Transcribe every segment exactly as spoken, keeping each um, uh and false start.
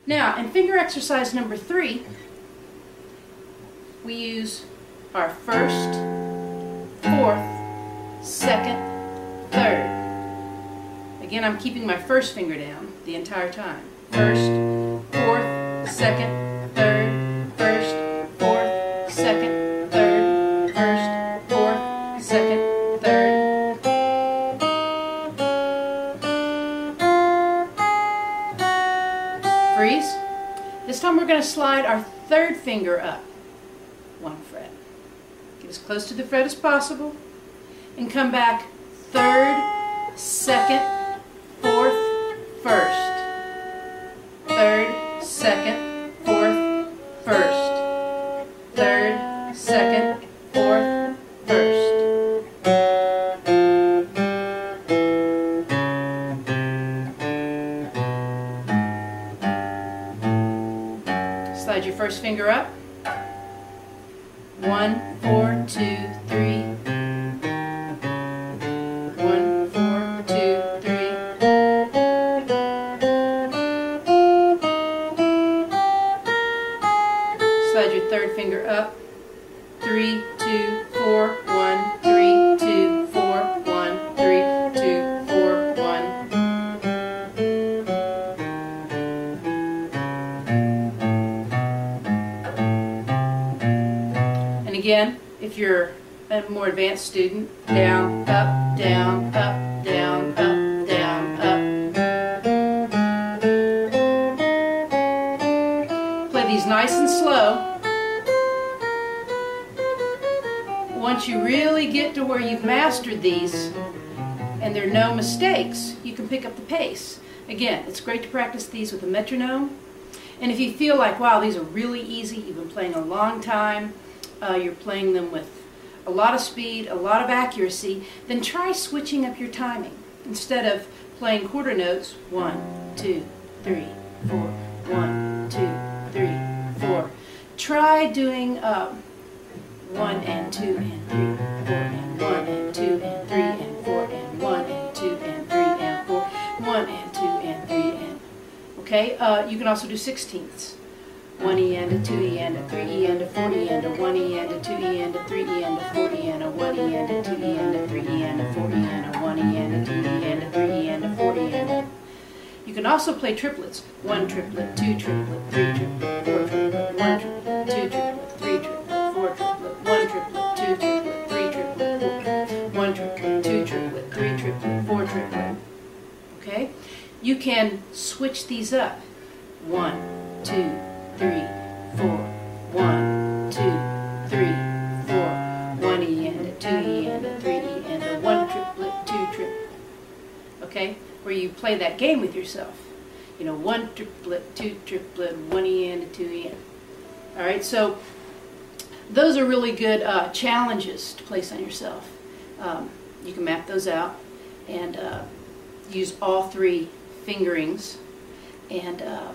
Now, in finger exercise number three, we use our first, fourth, second, third. Again, I'm keeping my first finger down the entire time. First, fourth, second, third, first, fourth, second, third, first, fourth, second, third. Freeze. This time we're going to slide our third finger up one fret. Get as close to the fret as possible and come back third, second, fourth, first. Third, second, fourth, first. Third, second, fourth, first. Slide your first finger up. One, four, two, three. One, four, two, three. Slide your third finger up. Three, two, four, one, three, two, four, one, three, two, four, one. And again, if you're a more advanced student, down, up, down, up, down, up, down, up. Play these nice and slow. Once you really get to where you've mastered these and there are no mistakes, you can pick up the pace. Again, it's great to practice these with a metronome. And if you feel like, wow, these are really easy, you've been playing a long time, uh, you're playing them with a lot of speed, a lot of accuracy, then try switching up your timing. Instead of playing quarter notes, one, two, three, four, one, two, three, four. Try doing um, one and two and three, four and one and two and three and four and one and two and three and four, one and two and three and. Okay, uh, you can also do sixteenths. One E and a two E and a three E and a four E and a one E and a two E and a three E and a four E and a one E and a two E and a three E and a four E and a one E and a two E and a three E and a four E and a. You can also play triplets. One triplet, two triplet, three triplet, four triplet, one triplet, two triplet, three triplet, four triplet, one triplet, two triplet, three triplet, four, one triplet, two triplet, three triplet, four triplet. Okay? You can switch these up. One, two, three, four, one, two, three, four, one E and a two E and a three E and a one triplet, two triplet. Okay? Where you play that game with yourself. You know, one triplet, two triplet, one E and a two E. Alright, so those are really good uh, challenges to place on yourself. Um, you can map those out and uh, use all three fingerings and um,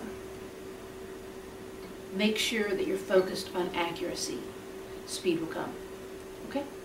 make sure that you're focused on accuracy. Speed will come. Okay?